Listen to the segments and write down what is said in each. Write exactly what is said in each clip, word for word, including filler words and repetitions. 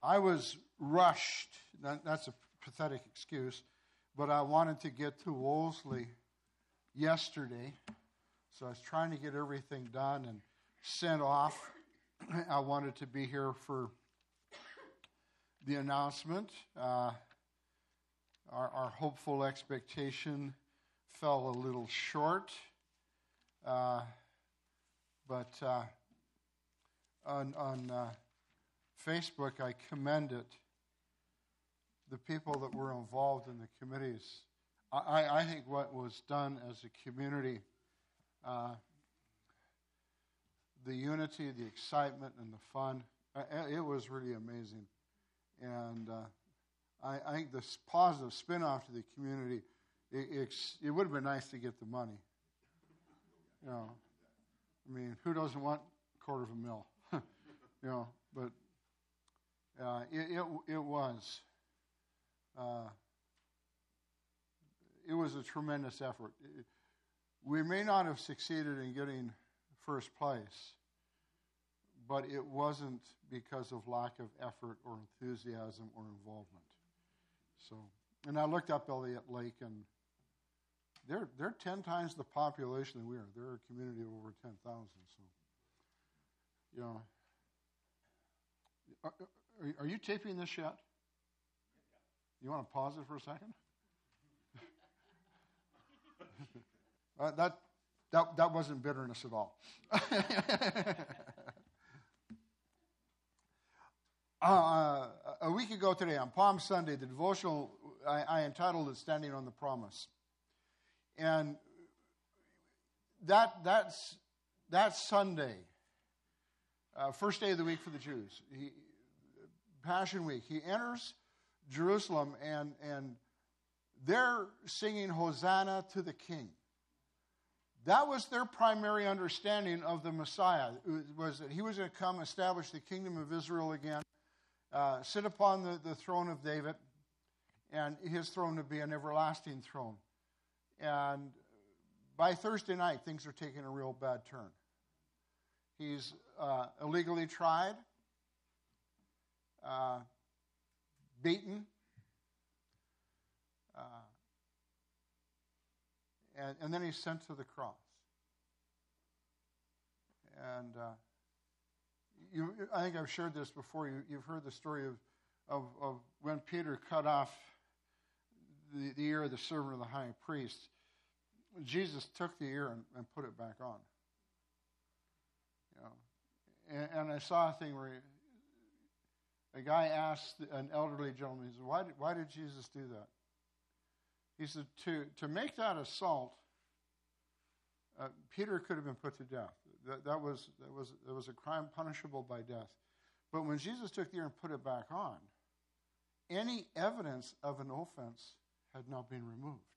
I was rushed. That, that's a pathetic excuse. But I wanted to get to Wolseley yesterday. So I was trying to get everything done and sent off. I wanted to be here for the announcement. Uh, our, our hopeful expectation fell a little short. Uh, but uh, on, on uh, Facebook, I commended the people that were involved in the committees. I, I think what was done as a community, uh, the unity, the excitement, and the fun, it was really amazing. And uh, I, I think this positive spin-off to the community, it, it, it would have been nice to get the money. You know, I mean, who doesn't want a quarter of a mil? you know, but uh, it, it it was uh, it was a tremendous effort. It, we may not have succeeded in getting first place, but it wasn't because of lack of effort or enthusiasm or involvement. So, and I looked up Elliott Lake, and they're they're ten times the population that we are. They're a community of over ten thousand. So, you know, are, are, are you taping this yet? You want to pause it for a second? uh, that that that wasn't bitterness at all. Uh, a week ago today, on Palm Sunday, the devotional I, I entitled it "Standing on the Promise," and that that's that Sunday, uh, first day of the week for the Jews, he, Passion Week. He enters Jerusalem, and and they're singing Hosanna to the King. That was their primary understanding of the Messiah, was that he was going to come establish the kingdom of Israel again. Uh, sit upon the, the throne of David, and his throne to be an everlasting throne. And by Thursday night, things are taking a real bad turn. He's uh, illegally tried, uh, beaten, uh, and, and then he's sent to the cross. And Uh, You, I think I've shared this before. You, you've heard the story of, of, of when Peter cut off the, the ear of the servant of the high priest. Jesus took the ear and, and put it back on. You know, and, and I saw a thing where he, a guy asked an elderly gentleman, he said, why did, why did Jesus do that? He said, to, to make that assault, Uh, Peter could have been put to death. That, that was that was that was a crime punishable by death. But when Jesus took the ear and put it back on, any evidence of an offense had not been removed.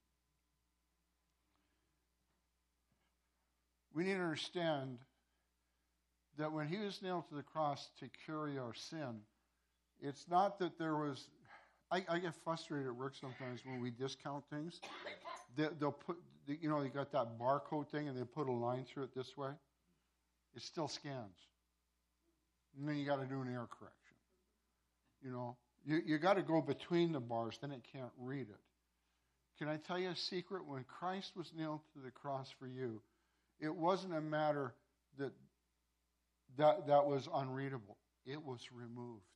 We need to understand that when he was nailed to the cross to carry our sin, it's not that there was. I, I get frustrated at work sometimes when we discount things. They, they'll put, you know, they got that barcode thing and they put a line through it this way. It still scans. And then you got to do an error correction. You know, you, you got to go between the bars, then it can't read it. Can I tell you a secret? When Christ was nailed to the cross for you, it wasn't a matter that that, that was unreadable. It was removed.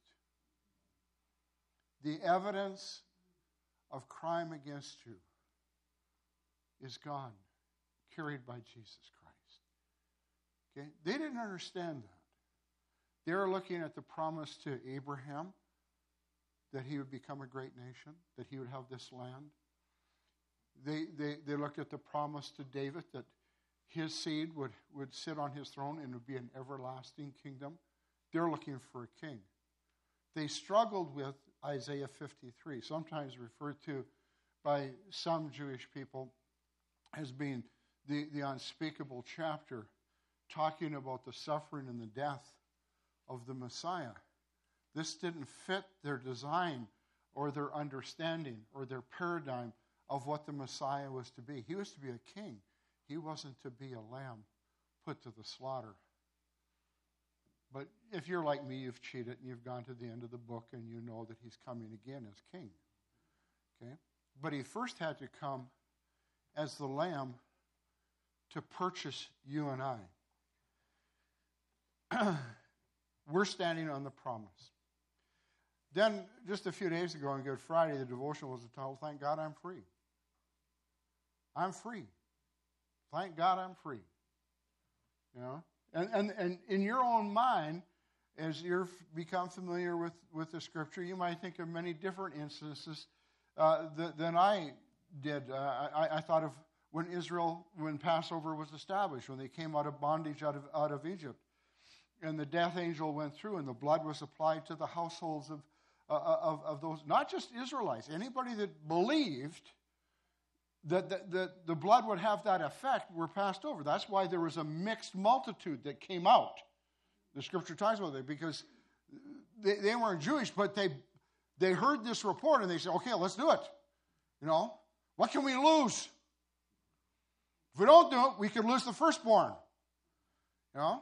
The evidence of crime against you is gone, carried by Jesus Christ. Okay? They didn't understand that. They were looking at the promise to Abraham that he would become a great nation, that he would have this land. They, they, they looked at the promise to David that his seed would, would sit on his throne and would be an everlasting kingdom. They're looking for a king. They struggled with Isaiah fifty-three, sometimes referred to by some Jewish people as being the, the unspeakable chapter, talking about the suffering and the death of the Messiah. This didn't fit their design or their understanding or their paradigm of what the Messiah was to be. He was to be a king. He wasn't to be a lamb put to the slaughter. But if you're like me, you've cheated and you've gone to the end of the book and you know that he's coming again as king. Okay? But he first had to come as the lamb to purchase you and I. We're standing on the promise. Then, just a few days ago on Good Friday, the devotion was entitled, Thank God I'm Free. I'm free. Thank God I'm free. You know? And, and, and in your own mind, as you've become familiar with, with the Scripture, you might think of many different instances uh, th- than I did. Uh, I, I thought of when Israel, when Passover was established, when they came out of bondage out of, out of Egypt. And the death angel went through, and the blood was applied to the households of, uh, of, of those, not just Israelites, anybody that believed that the, the, the blood would have that effect were passed over. That's why there was a mixed multitude that came out. The Scripture talks about it, because they, they weren't Jewish, but they they heard this report, and they said, okay, let's do it. You know, what can we lose? If we don't do it, we could lose the firstborn. You know?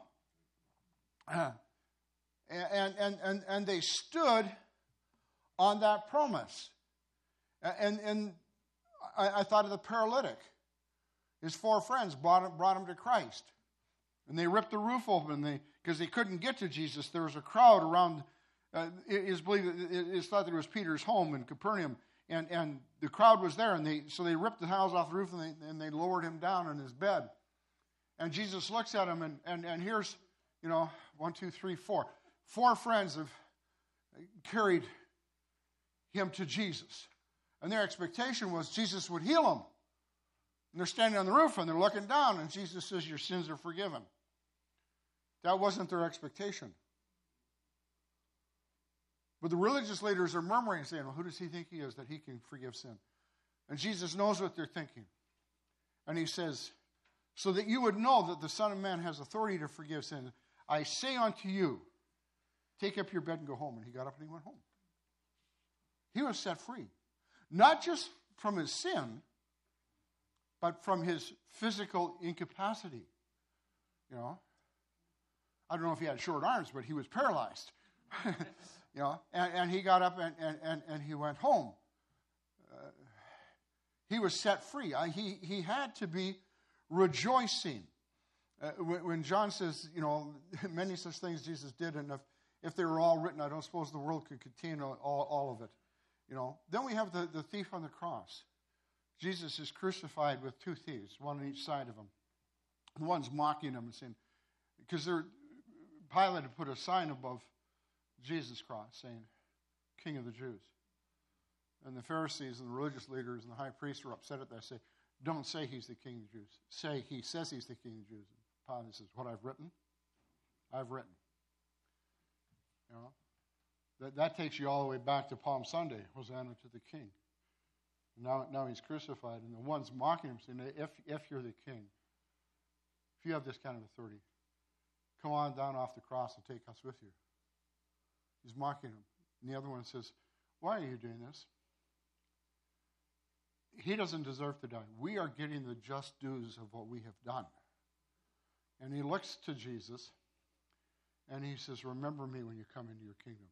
And, and, and, and they stood on that promise. And, and I, I thought of the paralytic. His four friends brought him, brought him to Christ. And they ripped the roof open they, because they couldn't get to Jesus. There was a crowd around. Uh, it is believed, it is thought that it was Peter's home in Capernaum. And, and the crowd was there. And they, so they ripped the tiles off the roof and they, and they lowered him down in his bed. And Jesus looks at him and, and, and here's, you know, one, two, three, four. Four friends have carried him to Jesus. And their expectation was Jesus would heal him. And they're standing on the roof and they're looking down and Jesus says, your sins are forgiven. That wasn't their expectation. But the religious leaders are murmuring, saying, well, who does he think he is that he can forgive sin? And Jesus knows what they're thinking. And he says, so that you would know that the Son of Man has authority to forgive sin, I say unto you, take up your bed and go home. And he got up and he went home. He was set free. Not just from his sin, but from his physical incapacity. You know, I don't know if he had short arms, but he was paralyzed. you know, and, and he got up and, and, and, and he went home. Uh, he was set free. I, he, he had to be rejoicing. Uh, when, when John says, you know, many such things Jesus did, and if, if they were all written, I don't suppose the world could contain all, all of it. You know, then we have the, the thief on the cross. Jesus is crucified with two thieves, one on each side of him. The one's mocking him and saying, because Pilate had put a sign above Jesus' cross saying, King of the Jews. And the Pharisees and the religious leaders and the high priests were upset at that. Say, don't say he's the King of the Jews. Say he says he's the King of the Jews. And Pilate says, what I've written, I've written. You know, that, that takes you all the way back to Palm Sunday, Hosanna to the King. Now, now he's crucified, and the ones mocking him saying, if, if you're the king, if you have this kind of authority, come on down off the cross and take us with you. He's mocking him. And the other one says, why are you doing this? He doesn't deserve to die. We are getting the just dues of what we have done. And he looks to Jesus, and he says, remember me when you come into your kingdom.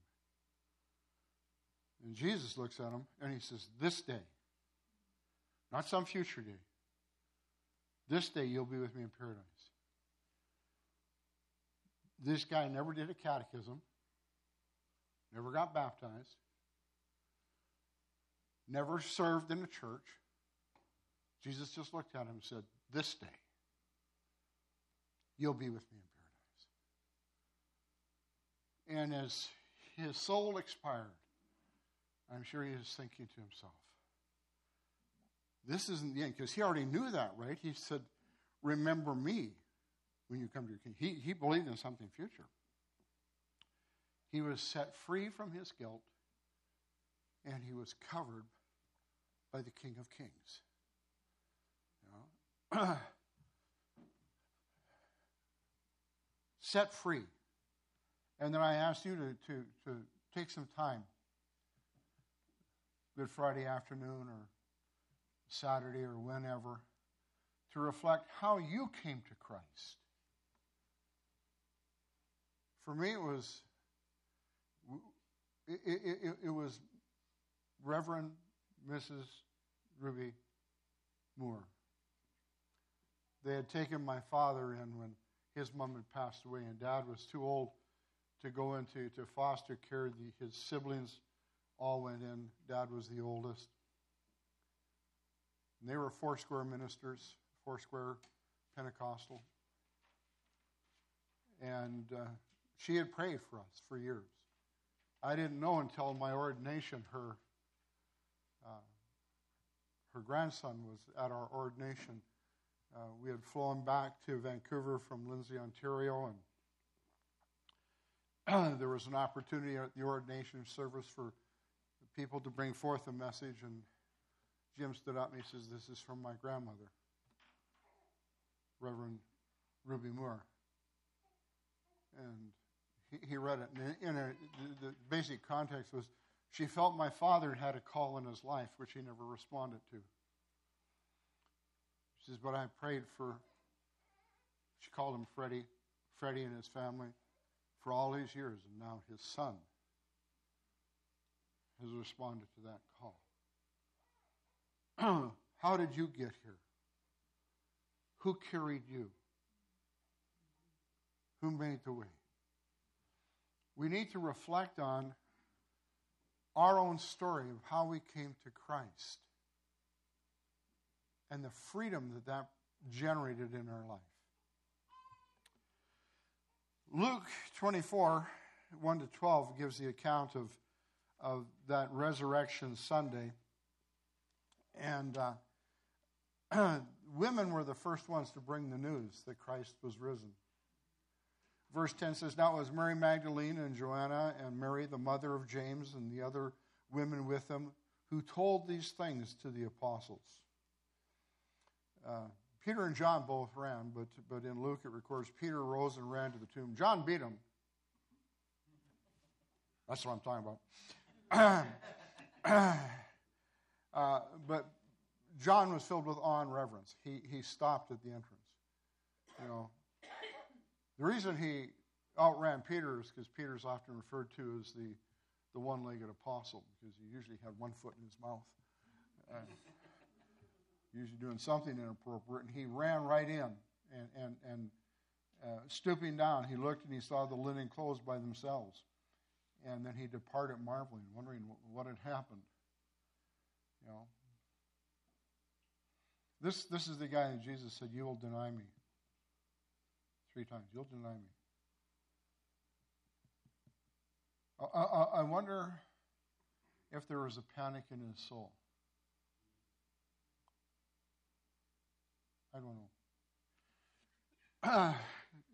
And Jesus looks at him, and he says, this day, not some future day, this day you'll be with me in paradise. This guy never did a catechism, never got baptized, never served in a church. Jesus just looked at him and said, this day, you'll be with me in paradise. And as his soul expired, I'm sure he was thinking to himself, this isn't the end, because he already knew that, right? He said, remember me when you come to your king. He, he believed in something future. He was set free from his guilt, and he was covered by the King of Kings. You know? Set free. And then I asked you to, to, to take some time, Good Friday afternoon or Saturday or whenever, to reflect how you came to Christ. For me, it was it, it, it, it was Reverend Missus Ruby Moore. They had taken my father in when his mom had passed away, and Dad was too old to go into to foster care. The, his siblings all went in. Dad was the oldest. And they were Foursquare ministers, Foursquare Pentecostal. And uh, she had prayed for us for years. I didn't know until my ordination her uh, her grandson was at our ordination. Uh, we had flown back to Vancouver from Lindsay, Ontario, and there was an opportunity at the ordination service for people to bring forth a message, and Jim stood up and he says, "This is from my grandmother, Reverend Ruby Moore." And he, he read it. And in a, the, the basic context was, she felt my father had a call in his life, which he never responded to. She says, but I prayed for, she called him Freddie, Freddie and his family, for all these years, and now his son has responded to that call. How did you get here? Who carried you? Who made the way? We need to reflect on our own story of how we came to Christ and the freedom that that generated in our life. Luke twenty-four, one to twelve gives the account of, of that Resurrection Sunday. And uh, women were the first ones to bring the news that Christ was risen. Verse ten says, now it was Mary Magdalene and Joanna and Mary, the mother of James, and the other women with them, who told these things to the apostles. Uh, Peter and John both ran, but, but in Luke it records Peter rose and ran to the tomb. John beat him. That's what I'm talking about. uh, but John was filled with awe and reverence. He, he stopped at the entrance. You know, the reason he outran Peter is because Peter's often referred to as the, the one-legged apostle, because he usually had one foot in his mouth. Uh, usually doing something inappropriate, and he ran right in, and, and, and uh, stooping down, he looked and he saw the linen clothes by themselves, and then he departed marveling, wondering what had happened. You know, this this is the guy that Jesus said, you will deny me three times. You'll deny me. I, I, I wonder if there was a panic in his soul. I don't know.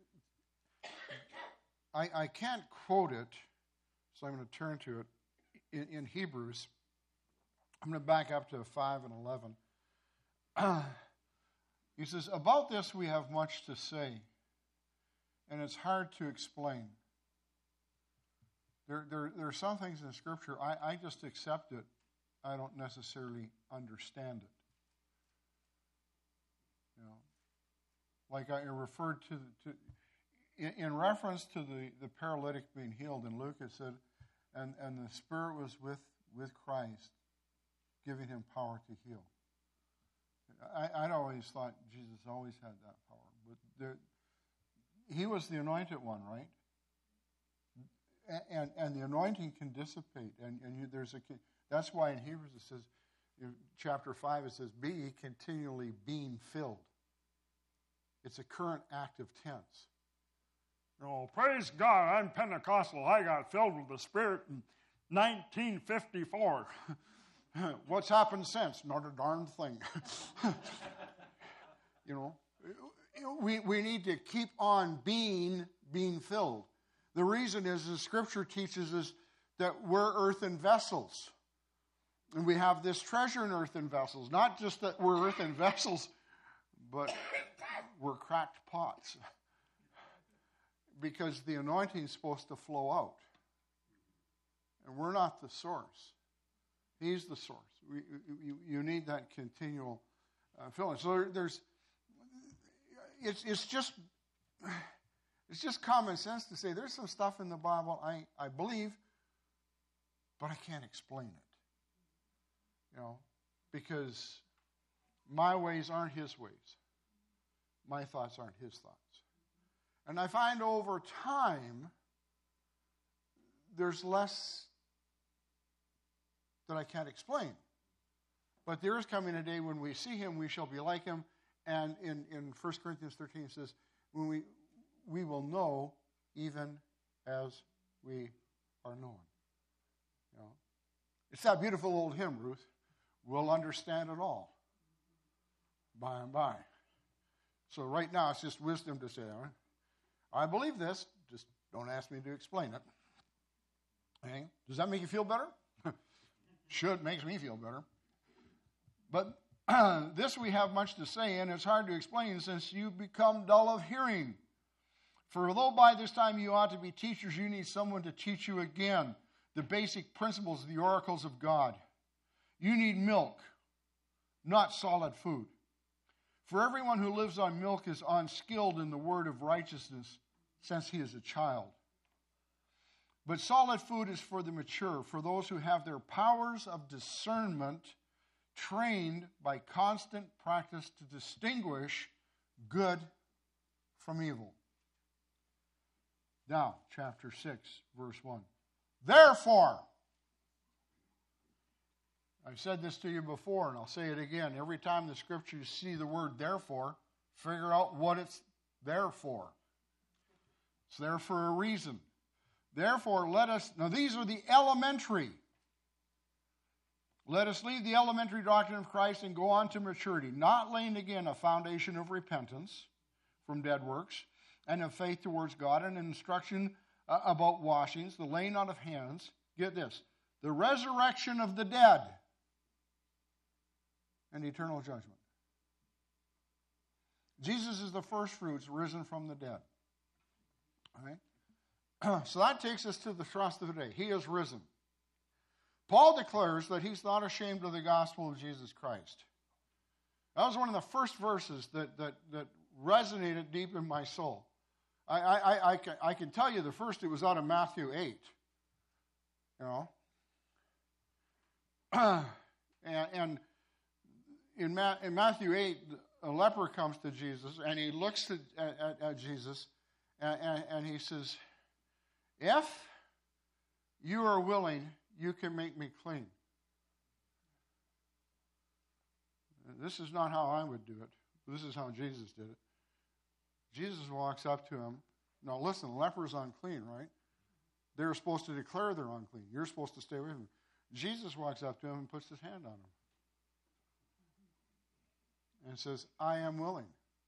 I, I can't quote it, so I'm going to turn to it. In, in Hebrews, I'm going to back up to five and eleven. He says, about this we have much to say, and it's hard to explain. There, there, there are some things in Scripture, I, I just accept it. I don't necessarily understand it. You know, like I referred to, to in, in reference to the, the paralytic being healed in Luke, it said, and, and the Spirit was with, with Christ, giving him power to heal. I, I'd always thought Jesus always had that power, but there, he was the anointed one, right? And, and, and the anointing can dissipate, and, and you, there's a that's why in Hebrews it says, in chapter five, it says, be ye continually being filled. It's a current active tense. You know, praise God, I'm Pentecostal. I got filled with the Spirit in nineteen fifty-four. What's happened since? Not a darn thing. You know, we, we need to keep on being, being filled. The reason is the Scripture teaches us that we're earthen vessels. And we have this treasure in earthen vessels. Not just that we're earthen vessels, but we're cracked pots. Because the anointing is supposed to flow out. And we're not the source. He's the source. We, you, you need that continual uh, filling. So there, there's, it's, it's just, It's just common sense to say there's some stuff in the Bible I, I believe, but I can't explain it. You know, because my ways aren't his ways. My thoughts aren't his thoughts. And I find over time, there's less that I can't explain. But there is coming a day when we see him, we shall be like him. And in, in First Corinthians thirteen it says, when we we will know even as we are known. You know? It's that beautiful old hymn, Ruth. We'll understand it all by and by. So right now it's just wisdom to say, all right, I believe this, just don't ask me to explain it. Okay? Does that make you feel better? Should, makes me feel better. But uh, this we have much to say, and it's hard to explain since you become dull of hearing. For although by this time you ought to be teachers, you need someone to teach you again the basic principles of the oracles of God. You need milk, not solid food. For everyone who lives on milk is unskilled in the word of righteousness, since he is a child. But solid food is for the mature, for those who have their powers of discernment trained by constant practice to distinguish good from evil. Now, chapter six, verse one. Therefore, I've said this to you before, and I'll say it again. Every time the scriptures see the word therefore, figure out what it's there for. It's there for a reason. Therefore, let us, now these are the elementary. Let us leave the elementary doctrine of Christ and go on to maturity, not laying again a foundation of repentance from dead works and of faith towards God, and instruction uh, about washings, the laying on of hands. Get this, the resurrection of the dead and eternal judgment. Jesus is the first fruits risen from the dead. All right? So that takes us to the thrust of the day. He is risen. Paul declares that he's not ashamed of the gospel of Jesus Christ. That was one of the first verses that, that, that resonated deep in my soul. I, I, I, can, I can tell you the first, it was out of Matthew eight. You know? and, and in, Ma- in Matthew eight, a leper comes to Jesus, and he looks at, at, at Jesus, and, and, and he says, if you are willing, you can make me clean. This is not how I would do it. This is how Jesus did it. Jesus walks up to him. Now listen, lepers unclean, right? They're supposed to declare they're unclean. You're supposed to stay with them. Jesus walks up to him and puts his hand on him. And says, I am willing.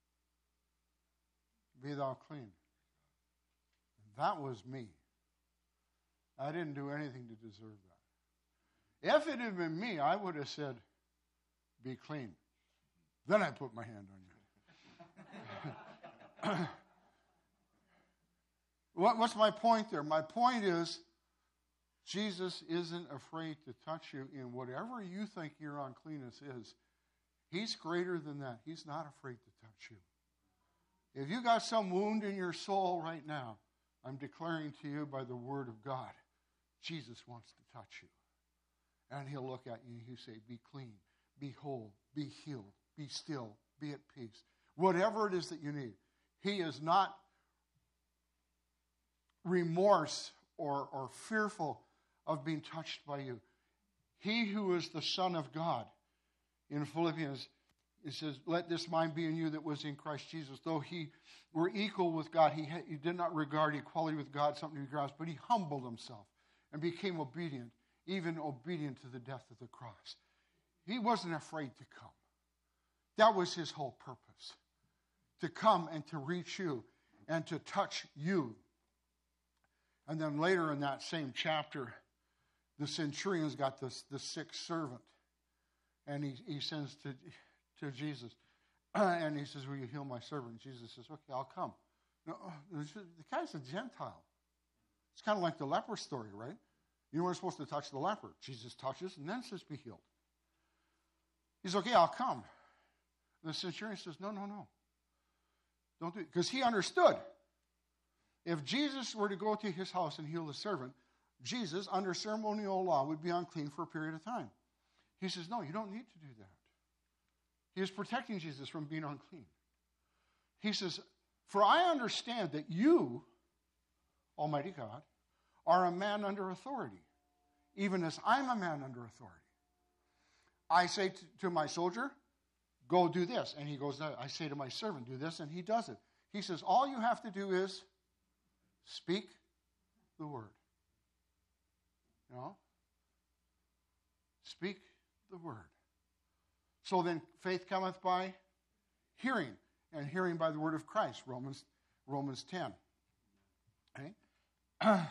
Be thou clean. That was me. I didn't do anything to deserve that. If it had been me, I would have said, be clean. Then I put my hand on you. what, what's my point there? My point is, Jesus isn't afraid to touch you in whatever you think your uncleanness is. He's greater than that. He's not afraid to touch you. If you got some wound in your soul right now, I'm declaring to you by the word of God, Jesus wants to touch you. And he'll look at you and he'll say, be clean, be whole, be healed, be still, be at peace. Whatever it is that you need. He is not remorse or, or fearful of being touched by you. He who is the Son of God, in Philippians, it says, let this mind be in you that was in Christ Jesus. Though he were equal with God, he, had, he did not regard equality with God something to be grasped, but he humbled himself and became obedient, even obedient to the death of the cross. He wasn't afraid to come. That was his whole purpose, to come and to reach you and to touch you. And then later in that same chapter, the centurion's got this, this sick servant, and he, he sends to, to Jesus, and he says, will you heal my servant? And Jesus says, okay, I'll come. No, the guy's a Gentile. It's kind of like the leper story, right? You weren't supposed to touch the leper. Jesus touches and then says, be healed. He's okay, I'll come. The centurion says, no, no, no. Don't do it. Because he understood. If Jesus were to go to his house and heal the servant, Jesus, under ceremonial law, would be unclean for a period of time. He says, no, you don't need to do that. He is protecting Jesus from being unclean. He says, for I understand that you, Almighty God, are a man under authority, even as I'm a man under authority. I say to, to my soldier, go do this. And he goes, I say to my servant, do this, and he does it. He says, all you have to do is speak the word. You know? Speak the word. So then faith cometh by hearing, and hearing by the word of Christ, Romans, Romans ten. Okay?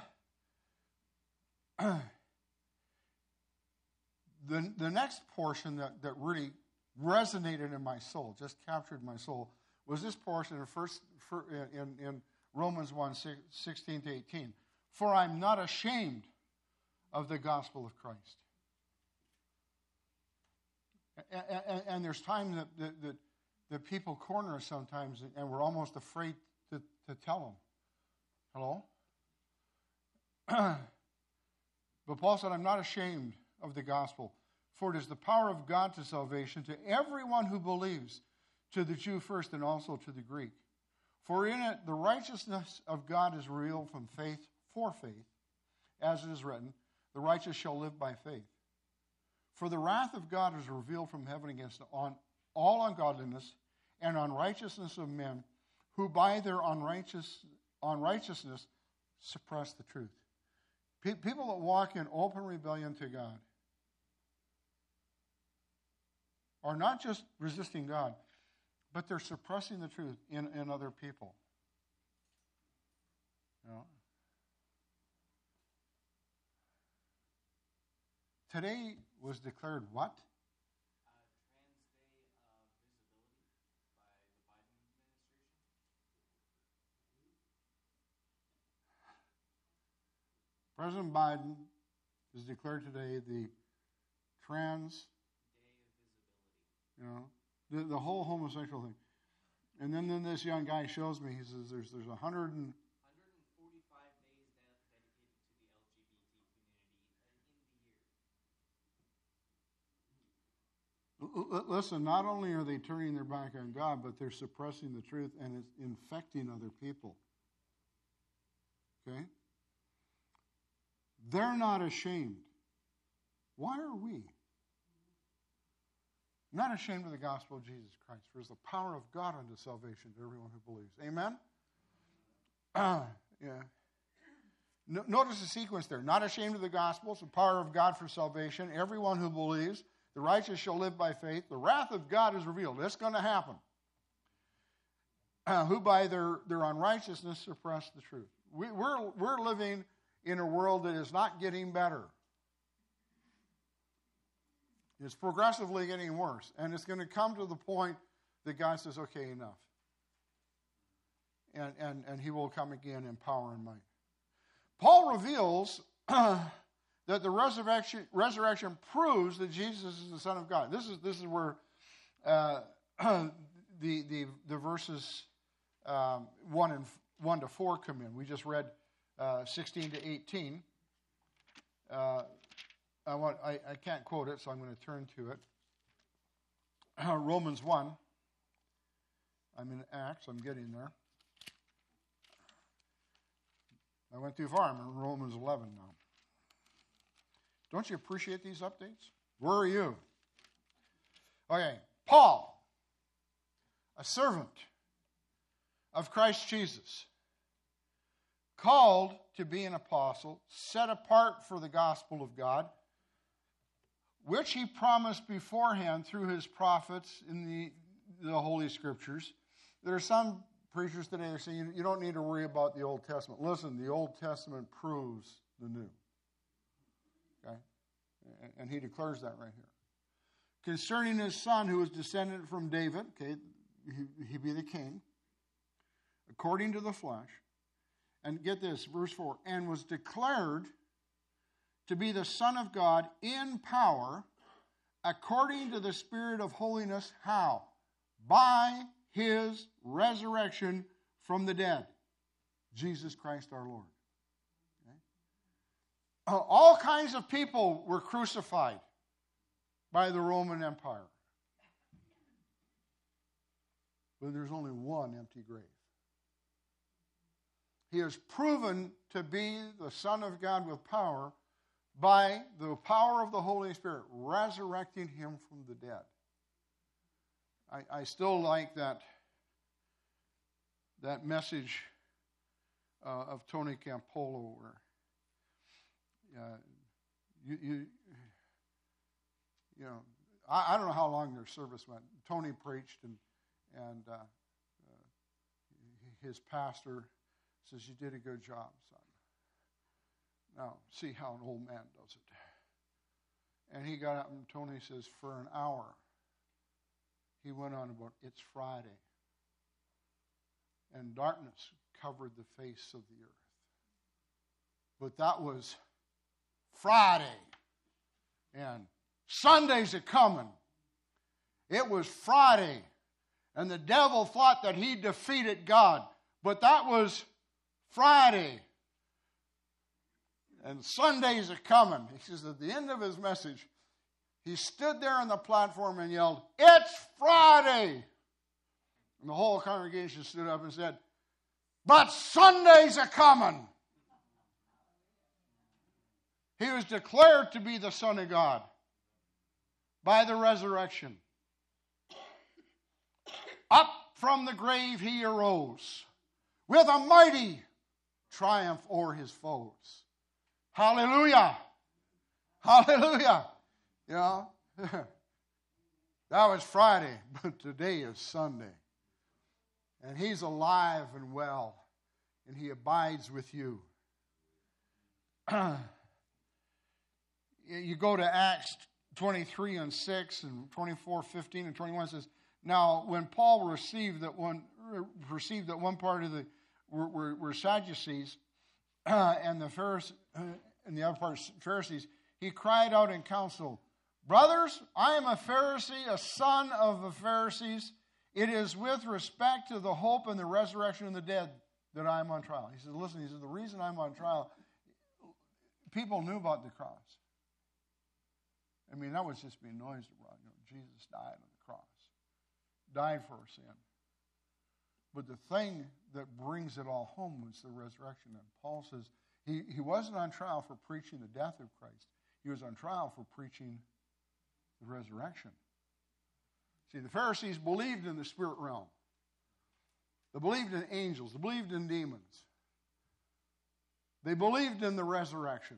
the, the next portion that, that really resonated in my soul, just captured my soul, was this portion in, first, in, in Romans one, sixteen to eighteen. For I'm not ashamed of the gospel of Christ. And, and, and there's times that, that, that, that people corner us sometimes, and we're almost afraid to, to tell them. Hello? But Paul said, I'm not ashamed of the gospel, for it is the power of God to salvation to everyone who believes, to the Jew first and also to the Greek. For in it the righteousness of God is revealed from faith for faith, as it is written, the righteous shall live by faith. For the wrath of God is revealed from heaven against on all ungodliness and unrighteousness of men, who by their unrighteous, unrighteousness suppress the truth. Pe- people that walk in open rebellion to God are not just resisting God, but they're suppressing the truth in, in other people. You know? Today was declared what? Uh, Trans Day of Visibility by the Biden administration. President Biden has declared today the trans Day of Visibility. You know, the, the whole homosexual thing. And then, then this young guy shows me, he says there's there's a hundred and one hundred forty-five days de- dedicated to the L G B T community in the year. L- listen, not only are they turning their back on God, but they're suppressing the truth and it's infecting other people. Okay? They're not ashamed. Why are we? Not ashamed of the gospel of Jesus Christ, for it is the power of God unto salvation to everyone who believes. Amen? Uh, yeah. No, notice the sequence there. Not ashamed of the gospel, it's the power of God for salvation. Everyone who believes, the righteous shall live by faith. The wrath of God is revealed. It's going to happen. Uh, who by their, their unrighteousness suppress the truth. We, we're, we're living in a world that is not getting better. It's progressively getting worse. And it's going to come to the point that God says, okay, enough. And, and, and he will come again in power and might. Paul reveals that the resurrection, resurrection proves that Jesus is the Son of God. This is, this is where uh, the, the, the verses um, one, and, one to four come in. We just read uh, sixteen to eighteen. Uh, I, want, I, I can't quote it, so I'm going to turn to it. Uh, Romans one. I'm in Acts. I'm getting there. I went too far. I'm in Romans eleven now. Don't you appreciate these updates? Where are you? Okay. Paul, a servant of Christ Jesus, called to be an apostle, set apart for the gospel of God, which he promised beforehand through his prophets in the, the Holy Scriptures. There are some preachers today that say you, you don't need to worry about the Old Testament. Listen, the Old Testament proves the New. Okay? And, and he declares that right here. Concerning his son who was descended from David, okay, he, he be the king, according to the flesh. And get this, verse four, and was declared to be the Son of God in power, according to the Spirit of holiness. How? By his resurrection from the dead. Jesus Christ our Lord. Okay? Uh, all kinds of people were crucified by the Roman Empire. But there's only one empty grave. He is proven to be the Son of God with power by the power of the Holy Spirit, resurrecting him from the dead. I, I still like that, that message uh, of Tony Campolo, where uh, you, you, you know, I, I don't know how long their service went. Tony preached, and and uh, uh, his pastor says, "You did a good job, son. Now, see how an old man does it." And he got up, and Tony says, for an hour, he went on about, it's Friday. And darkness covered the face of the earth. But that was Friday. And Sunday's a coming. It was Friday. And the devil thought that he defeated God. But that was Friday. And Sundays are coming. He says at the end of his message, he stood there on the platform and yelled, "It's Friday!" And the whole congregation stood up and said, "But Sundays are coming!" He was declared to be the Son of God by the resurrection. Up from the grave he arose with a mighty triumph over his foes. Hallelujah. Hallelujah. You know, that was Friday, but today is Sunday. And he's alive and well, and he abides with you. You go to Acts twenty-three and six and twenty-four, fifteen and twenty-one says, now when Paul received that one perceived that one part of the were, were, were Sadducees, Uh, and the Pharisees, uh, and the other part Pharisees, he cried out in council, "Brothers, I am a Pharisee, a son of the Pharisees. It is with respect to the hope and the resurrection of the dead that I am on trial." He said, listen, he said, the reason I'm on trial, people knew about the cross. I mean, that was just being noised around. You know, Jesus died on the cross, died for our sin. But the thing that brings it all home was the resurrection. And Paul says he, he wasn't on trial for preaching the death of Christ. He was on trial for preaching the resurrection. See, the Pharisees believed in the spirit realm. They believed in angels. They believed in demons. They believed in the resurrection.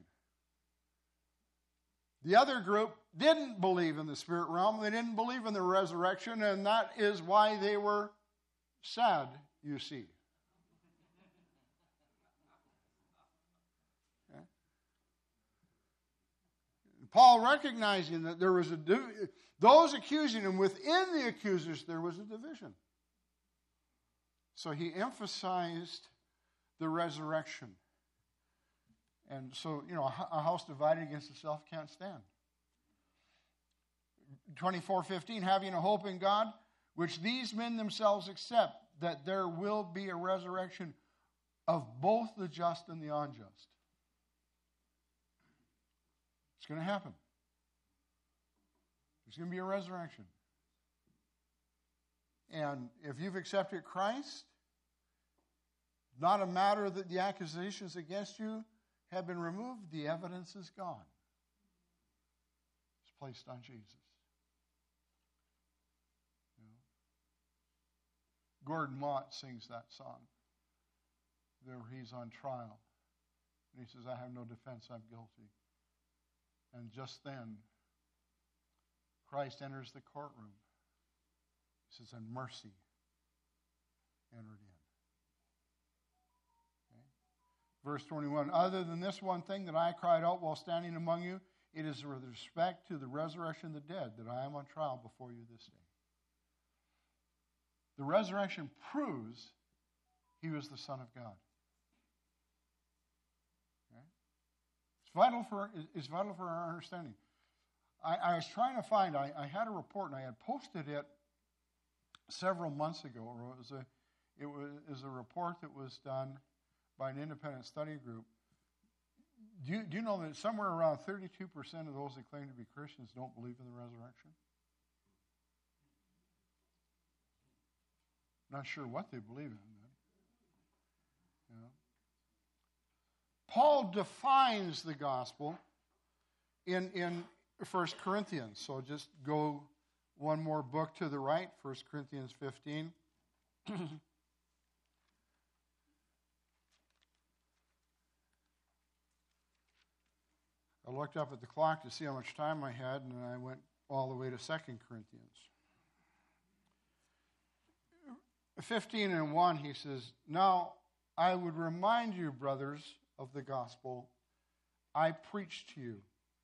The other group didn't believe in the spirit realm. They didn't believe in the resurrection, and that is why they were sad, you see. Okay. Paul recognizing that there was a div- those accusing him, within the accusers there was a division. So he emphasized the resurrection. And so, you know, a house divided against itself can't stand. twenty-four fifteen, having a hope in God, which these men themselves accept, that there will be a resurrection of both the just and the unjust. It's going to happen. There's going to be a resurrection. And if you've accepted Christ, not a matter that the accusations against you have been removed, the evidence is gone. It's placed on Jesus. Gordon Mott sings that song there he's on trial. And he says, I have no defense, I'm guilty. And just then, Christ enters the courtroom. He says, and mercy entered in. Okay. Verse twenty-one, other than this one thing that I cried out while standing among you, it is with respect to the resurrection of the dead that I am on trial before you this day. The resurrection proves he was the Son of God. Okay? It's vital for it's vital for our understanding. I, I was trying to find. I, I had a report and I had posted it several months ago. It was a it was, it was a report that was done by an independent study group. Do you, do you know that somewhere around thirty-two percent of those that claim to be Christians don't believe in the resurrection? Not sure what they believe in. You know? Paul defines the gospel in, in First Corinthians. So just go one more book to the right, First Corinthians fifteen. I looked up at the clock to see how much time I had, and I went all the way to Second Corinthians. fifteen and one, he says, "Now I would remind you, brothers, of the gospel I preached to you,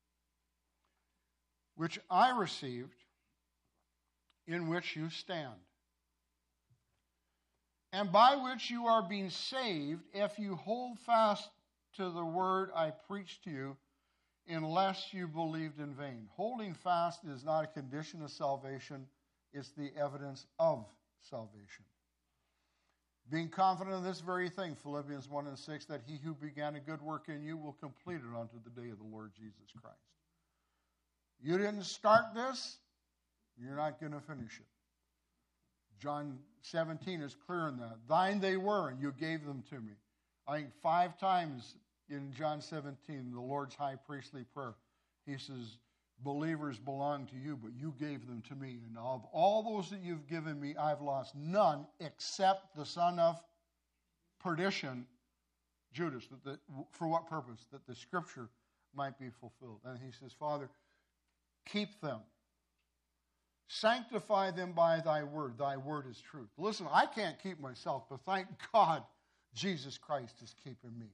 which I received, in which you stand, and by which you are being saved, if you hold fast to the word I preached to you, unless you believed in vain." Holding fast is not a condition of salvation, it's the evidence of salvation. Being confident of this very thing, Philippians one and six, that he who began a good work in you will complete it unto the day of the Lord Jesus Christ. You didn't start this, you're not going to finish it. John seventeen is clear in that. Thine they were, and you gave them to me. I think five times in John seventeen, the Lord's high priestly prayer, he says, believers belong to you, but you gave them to me. And of all those that you've given me, I've lost none except the son of perdition, Judas. That the, for what purpose? That the scripture might be fulfilled. And he says, Father, keep them. Sanctify them by thy word. Thy word is truth. Listen, I can't keep myself, but thank God Jesus Christ is keeping me.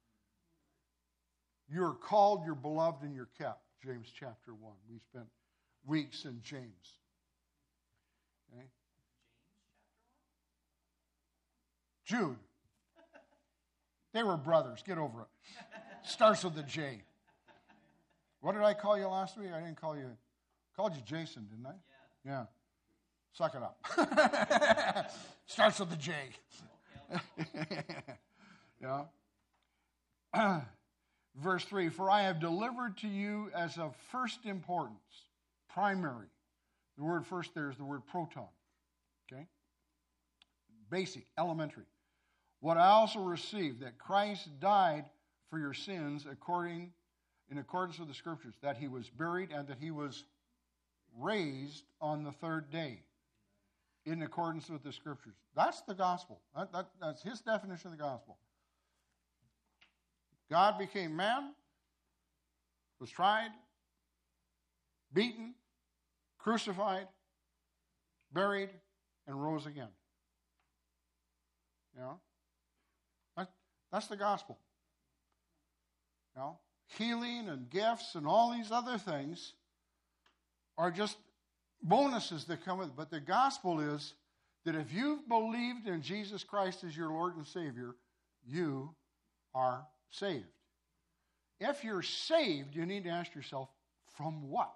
You're called, you're beloved, and you're kept. James chapter one. We spent weeks in James. Okay? Jude. They were brothers. Get over it. Starts with a J. What did I call you last week? I didn't call you. Called you Jason, didn't I? Yeah. Yeah. Suck it up. Starts with a J. Yeah. Verse three, for I have delivered to you as of first importance, primary. The word first there is the word proton. Okay? Basic, elementary. What I also received, that Christ died for your sins according, in accordance with the Scriptures, that he was buried and that he was raised on the third day, in accordance with the Scriptures. That's the gospel. That, that, that's his definition of the gospel. God became man, was tried, beaten, crucified, buried, and rose again. You know? That, that's the gospel. You know? Healing and gifts and all these other things are just bonuses that come with it. But the gospel is that if you've believed in Jesus Christ as your Lord and Savior, you are saved. If you're saved, you need to ask yourself, from what?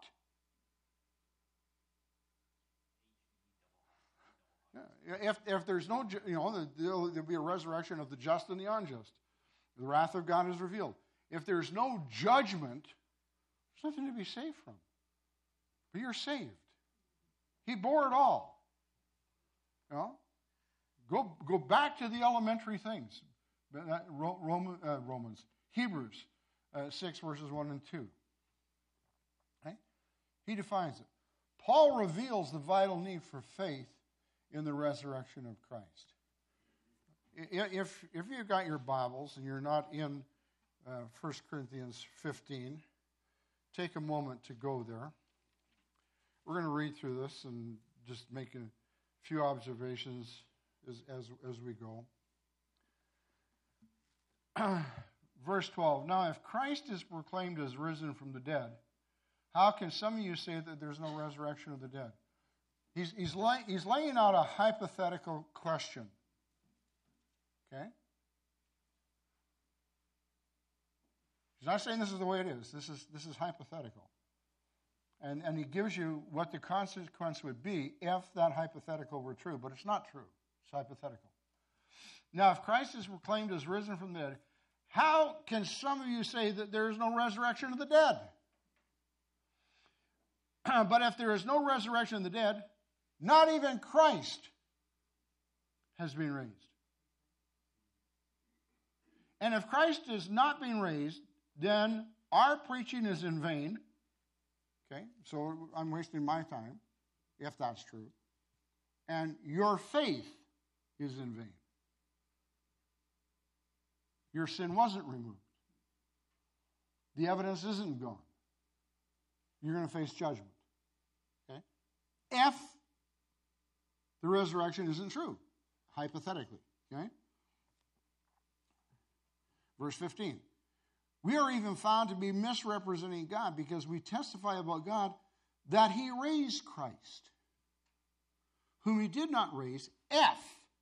Yeah, if, if there's no, you know, there'll, there'll be a resurrection of the just and the unjust. The wrath of God is revealed. If there's no judgment, there's nothing to be saved from. But you're saved. He bore it all. You know? Go, go back to the elementary things. Roman, uh, Romans, Hebrews uh, six, verses one and two. Okay? He defines it. Paul reveals the vital need for faith in the resurrection of Christ. If, if you've got your Bibles and you're not in uh, First Corinthians fifteen, take a moment to go there. We're going to read through this and just make a few observations as, as, as we go. Verse twelve, now if Christ is proclaimed as risen from the dead, how can some of you say that there's no resurrection of the dead? He's, he's, lay, he's laying out a hypothetical question. Okay? He's not saying this is the way it is. This is, this is hypothetical. And, and he gives you what the consequence would be if that hypothetical were true. But it's not true. It's hypothetical. Now, if Christ is proclaimed as risen from the dead, how can some of you say that there is no resurrection of the dead? But if there is no resurrection of the dead, not even Christ has been raised. And if Christ is not being raised, then our preaching is in vain. Okay, so I'm wasting my time, if that's true. And your faith is in vain. Your sin wasn't removed. The evidence isn't gone. You're going to face judgment. Okay? If the resurrection isn't true, hypothetically. Okay? Verse fifteen. We are even found to be misrepresenting God because we testify about God that he raised Christ, whom he did not raise, if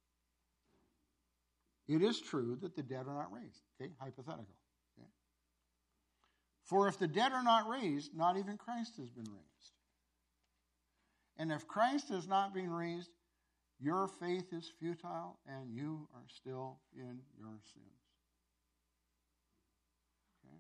it is true that the dead are not raised. Okay, hypothetical. Okay? For if the dead are not raised, not even Christ has been raised. And if Christ has not been raised, your faith is futile and you are still in your sins. Okay?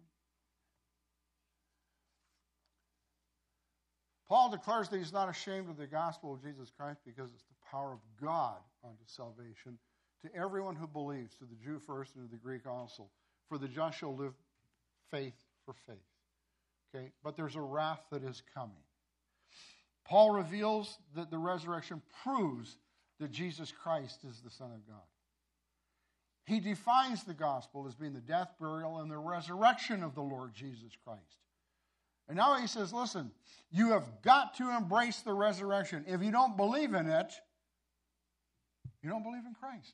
Paul declares that he's not ashamed of the gospel of Jesus Christ because it's the power of God unto salvation to everyone who believes, to the Jew first and to the Greek also. For the just shall live faith for faith. Okay? But there's a wrath that is coming. Paul reveals that the resurrection proves that Jesus Christ is the Son of God. He defines the gospel as being the death, burial, and the resurrection of the Lord Jesus Christ. And now he says, listen, you have got to embrace the resurrection. If you don't believe in it, you don't believe in Christ.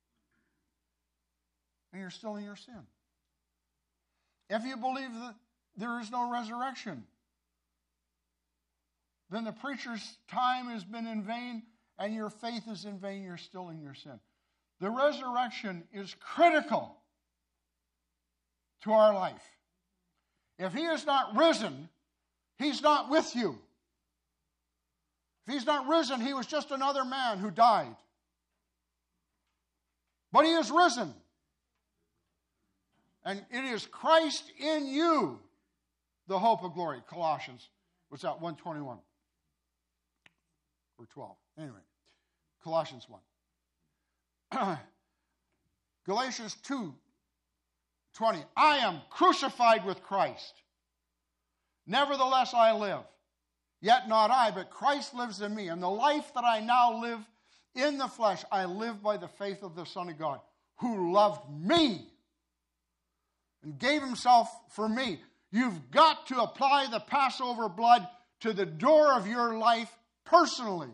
And you're still in your sin. If you believe that there is no resurrection, then the preacher's time has been in vain and your faith is in vain. You're still in your sin. The resurrection is critical to our life. If he is not risen, he's not with you. If he's not risen, he was just another man who died. But he is risen. And it is Christ in you, the hope of glory. Colossians, what's that, one twenty-one? Or twelve. Anyway, Colossians one. Galatians two twenty. I am crucified with Christ. Nevertheless I live. Yet not I, but Christ lives in me. And the life that I now live in the flesh, I live by the faith of the Son of God, who loved me and gave himself for me. You've got to apply the Passover blood to the door of your life personally.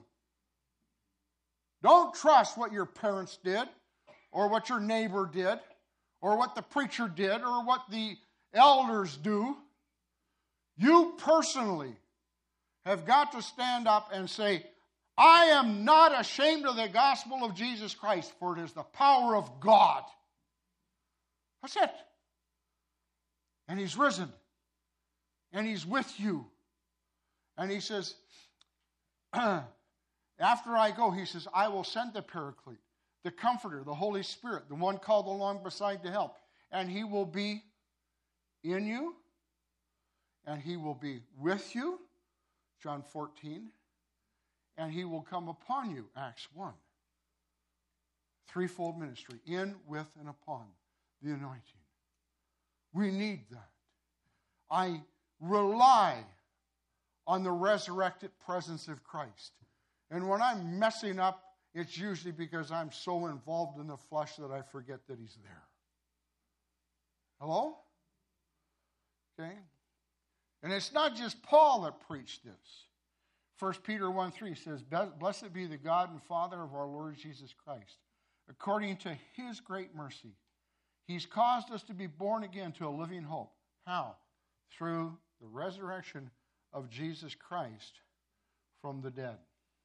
Don't trust what your parents did, or what your neighbor did, or what the preacher did, or what the elders do. You personally have got to stand up and say, I am not ashamed of the gospel of Jesus Christ, for it is the power of God. That's it. And he's risen. And he's with you. And he says, after I go, he says, I will send the Paraclete, the Comforter, the Holy Spirit, the one called along beside to help. And he will be in you. And he will be with you. John fourteen. And he will come upon you. Acts one. Threefold ministry. In, with, and upon the anointing. We need that. I rely on the resurrected presence of Christ. And when I'm messing up, it's usually because I'm so involved in the flesh that I forget that he's there. Hello? Okay? And it's not just Paul that preached this. First Peter one three says, Blessed be the God and Father of our Lord Jesus Christ. According to his great mercy, he's caused us to be born again to a living hope. How? Through the resurrection of Jesus Christ from the dead.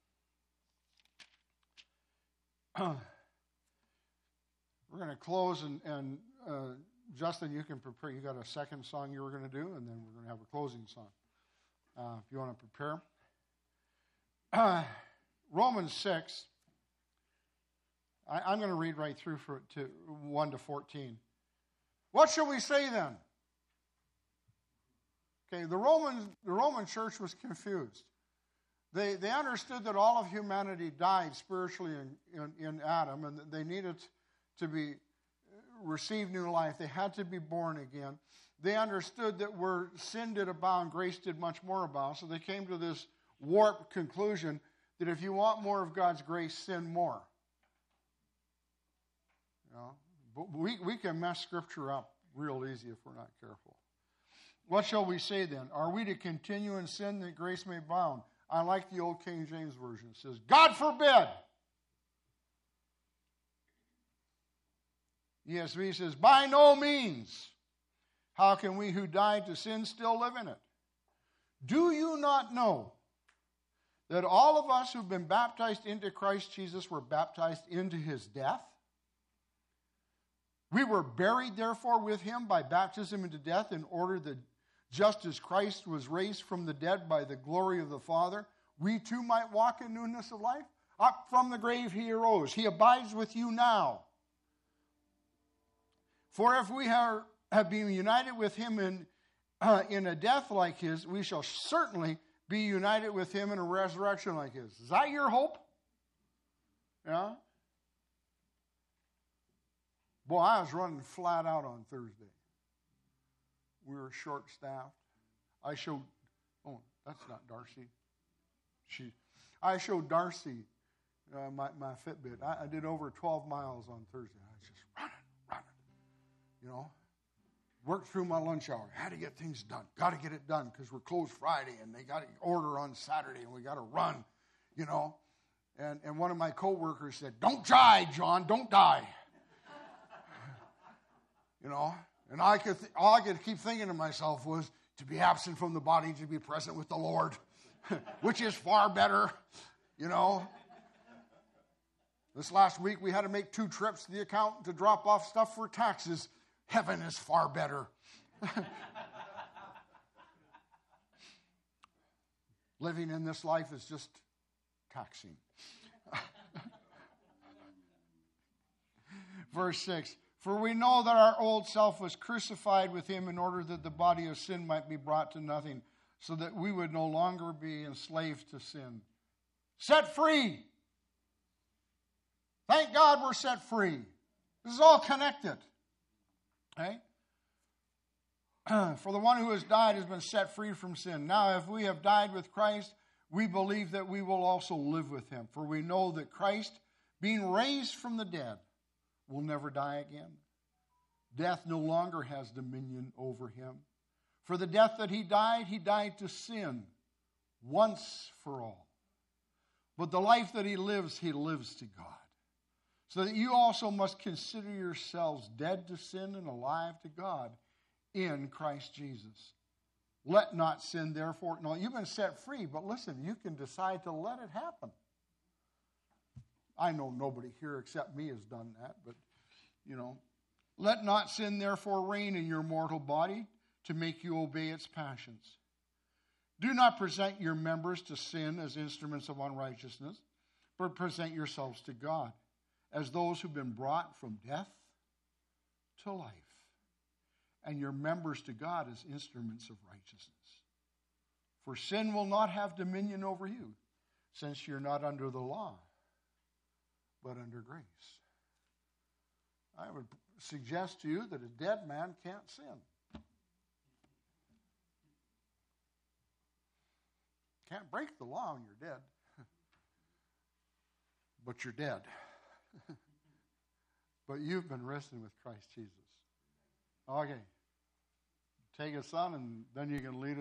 We're going to close, and, and uh, Justin, you can prepare. You got a second song you were going to do, and then we're going to have a closing song. Uh, if you want to prepare. Uh, Romans six. I, I'm going to read right through for, to one to fourteen. What shall we say then? Okay, the Roman, the Roman church was confused. They, they understood that all of humanity died spiritually in, in, in Adam, and they needed to be receive new life. They had to be born again. They understood that where sin did abound, grace did much more abound. So they came to this warped conclusion that if you want more of God's grace, sin more. You know, but we, we can mess Scripture up real easy if we're not careful. What shall we say then? Are we to continue in sin that grace may abound? I like the old King James Version. It says, God forbid. E S V says, by no means. How can we who died to sin still live in it? Do you not know that all of us who've been baptized into Christ Jesus were baptized into his death? We were buried, therefore, with him by baptism into death, in order that just as Christ was raised from the dead by the glory of the Father, we too might walk in newness of life. Up from the grave he arose. He abides with you now. For if we are, have been united with him in, uh, in a death like his, we shall certainly be united with him in a resurrection like his. Is that your hope? Yeah? Boy, I was running flat out on Thursday. We were short-staffed. I showed, oh, that's not Darcy. She, I showed Darcy uh, my, my Fitbit. I, I did over twelve miles on Thursday. I was just running, running. You know, worked through my lunch hour. Had to get things done. Got to get it done because we're closed Friday and they got to order on Saturday and we got to run, you know. And, and one of my coworkers said, don't die, John, don't die. You know, and I could th- all I could keep thinking to myself was to be absent from the body, to be present with the Lord, which is far better, you know. This last week we had to make two trips to the accountant to drop off stuff for taxes. Heaven is far better. Living in this life is just taxing. Verse six. For we know that our old self was crucified with him in order that the body of sin might be brought to nothing, so that we would no longer be enslaved to sin. Set free. Thank God we're set free. This is all connected. Okay? For the one who has died has been set free from sin. Now, if we have died with Christ, we believe that we will also live with him. For we know that Christ, being raised from the dead, will never die again. Death no longer has dominion over him. For the death that he died, he died to sin once for all. But the life that he lives, he lives to God. So that you also must consider yourselves dead to sin and alive to God in Christ Jesus. Let not sin, therefore. No, you've been set free, but listen, you can decide to let it happen. I know nobody here except me has done that, but, you know. Let not sin, therefore, reign in your mortal body to make you obey its passions. Do not present your members to sin as instruments of unrighteousness, but present yourselves to God as those who've been brought from death to life, and your members to God as instruments of righteousness. For sin will not have dominion over you, since you're not under the law, but under grace. I would suggest to you that a dead man can't sin. Can't break the law when you're dead. But you're dead. But you've been risen with Christ Jesus. Okay. Take us on, and then you can lead us.